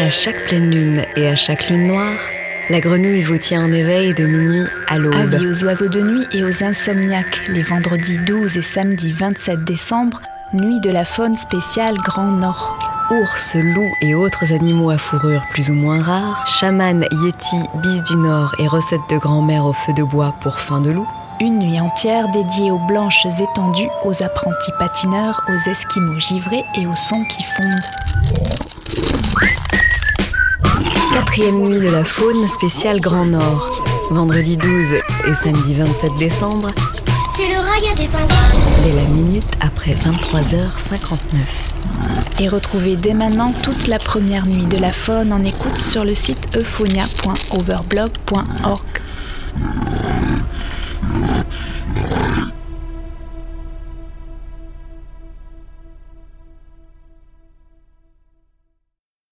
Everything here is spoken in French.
À chaque pleine lune et à chaque lune noire, la grenouille vous tient en éveil de minuit à l'aube. Avis aux oiseaux de nuit et aux insomniaques, les vendredis 12 et samedi 27 décembre, nuit de la faune spéciale Grand Nord. Ours, loups et autres animaux à fourrure plus ou moins rares, chaman, yéti, bise du Nord et recettes de grand-mère au feu de bois pour fin de loup. Une nuit entière dédiée aux blanches étendues, aux apprentis patineurs, aux esquimaux givrés et aux sons qui fondent. 4e nuit de la faune spéciale Grand Nord, vendredi 12 et samedi 27 décembre, c'est le raga des pingouins. dès la minute après 23h59. Et retrouvez dès maintenant toute la première nuit de la faune en écoute sur le site euphonia.overblog.org.